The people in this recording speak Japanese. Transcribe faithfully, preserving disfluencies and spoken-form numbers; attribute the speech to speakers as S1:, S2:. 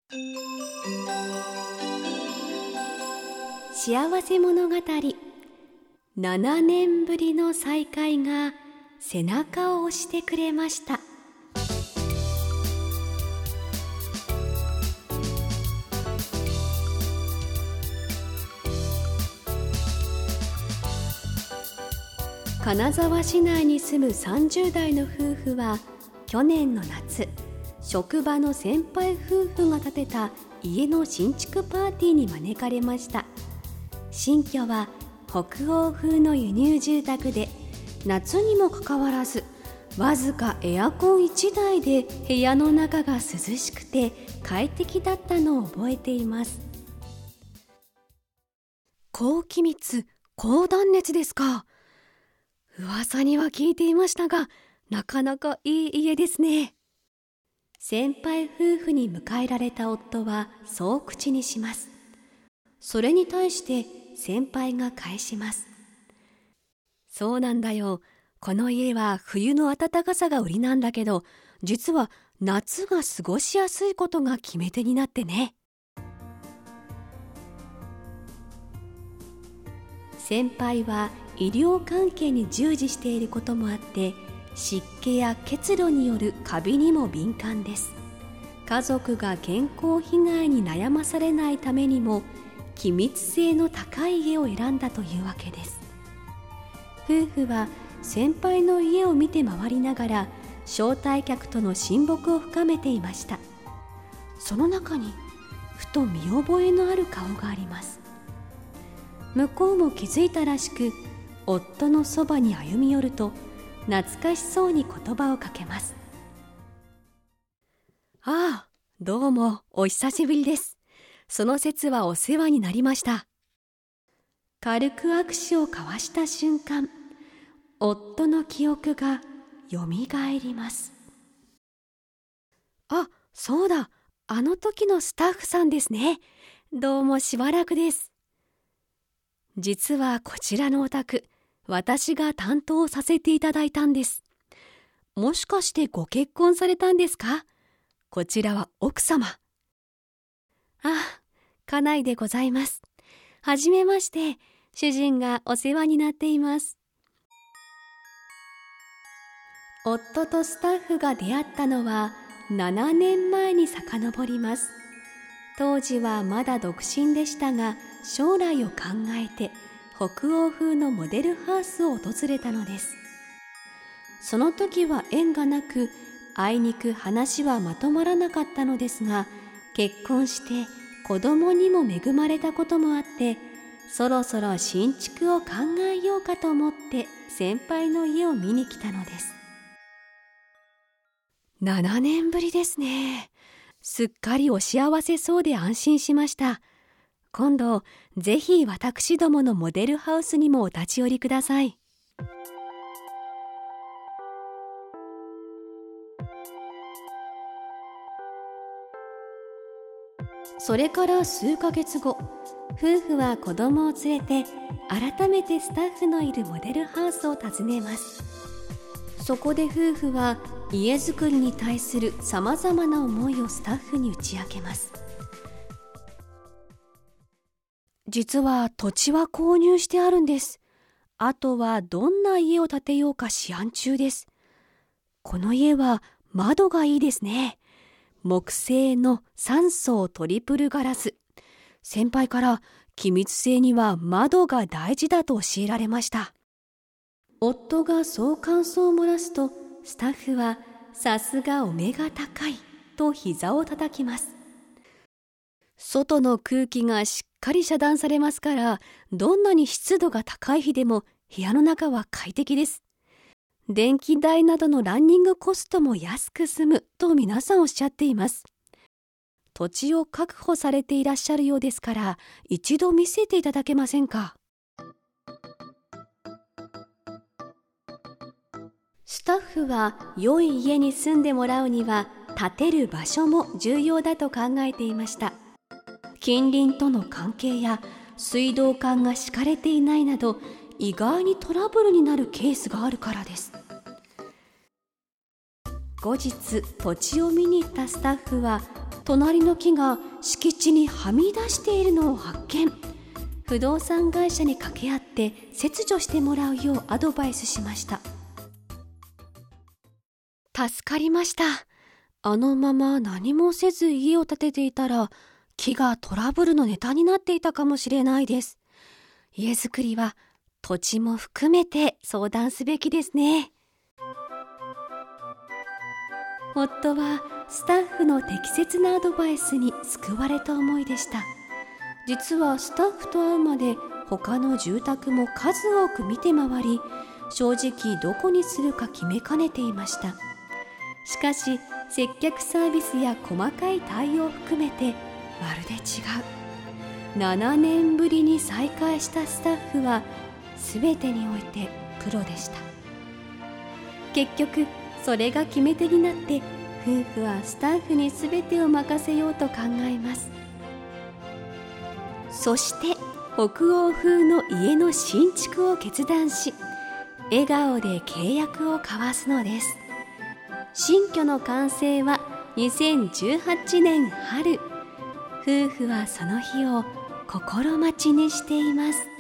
S1: 幸せ物語。ななねんぶりの再会が背中を押してくれました。金沢市内に住むさんじゅう代の夫婦は、去年の夏、職場の先輩夫婦が建てた家の新築パーティーに招かれました。新居は北欧風の輸入住宅で、夏にもかかわらずわずかエアコンいちだいで部屋の中が涼しくて快適だったのを覚えています。高気密、高断熱ですか。噂には聞いていましたが、なかなかいい家ですね。先輩夫婦に迎えられた夫はそう口にします。それに対して先輩が返します。そうなんだよ。この家は冬の暖かさが売りなんだけど、実は夏が過ごしやすいことが決め手になってね。先輩は医療関係に従事していることもあって、湿気や結露によるカビにも敏感です。家族が健康被害に悩まされないためにも、気密性の高い家を選んだというわけです。夫婦は先輩の家を見て回りながら、招待客との親睦を深めていました。その中にふと見覚えのある顔があります。向こうも気づいたらしく、夫のそばに歩み寄ると、懐かしそうに言葉をかけます。ああ、どうもお久しぶりです。その節はお世話になりました。軽く握手を交わした瞬間、夫の記憶がよみがえります。あ、そうだ、あの時のスタッフさんですね。どうもしばらくです。実はこちらのお宅、私が担当させていただいたんです。もしかしてご結婚されたんですか？こちらは奥様。ああ、家内でございます。はじめまして、主人がお世話になっています。夫とスタッフが出会ったのはななねんまえに遡ります。当時はまだ独身でしたが、将来を考えて北欧風のモデルハウスを訪れたのです。その時は縁がなく、あいにく話はまとまらなかったのですが、結婚して子供にも恵まれたこともあって、そろそろ新築を考えようかと思って先輩の家を見に来たのです。ななねんぶりですね。すっかりお幸せそうで安心しました。今度ぜひ私どものモデルハウスにもお立ち寄りください。それから数ヶ月後、夫婦は子供を連れて改めてスタッフのいるモデルハウスを訪ねます。そこで夫婦は家づくりに対するさまざまな思いをスタッフに打ち明けます。実は土地は購入してあるんです。あとはどんな家を建てようか思案中です。この家は窓がいいですね。木製のさん層トリプルガラス。先輩から気密性には窓が大事だと教えられました。夫がそう感想を漏らすと、スタッフはさすがお目が高いと膝を叩きます。外の空気がしっかり遮断されますから、どんなに湿度が高い日でも部屋の中は快適です。電気代などのランニングコストも安く済むと皆さんおっしゃっています。土地を確保されていらっしゃるようですから、一度見せていただけませんか。スタッフは良い家に住んでもらうには、建てる場所も重要だと考えていました。近隣との関係や水道管が敷かれていないなど、意外にトラブルになるケースがあるからです。 後日土地を見に行ったスタッフは、隣の木が敷地にはみ出しているのを発見。不動産会社に掛け合って切除してもらうようアドバイスしました。助かりました。あのまま何もせず家を建てていたら、木がトラブルのネタになっていたかもしれないです。家づくりは土地も含めて相談すべきですね。夫はスタッフの適切なアドバイスに救われた思いでした。実はスタッフと会うまで他の住宅も数多く見て回り、正直どこにするか決めかねていました。しかし接客サービスや細かい対応を含めてまるで違う。ななねんぶりに再会したスタッフは全てにおいてプロでした。結局それが決め手になって、夫婦はスタッフに全てを任せようと考えます。そして北欧風の家の新築を決断し、笑顔で契約を交わすのです。新居の完成はにせんじゅうはちねん春。夫婦はその日を心待ちにしています。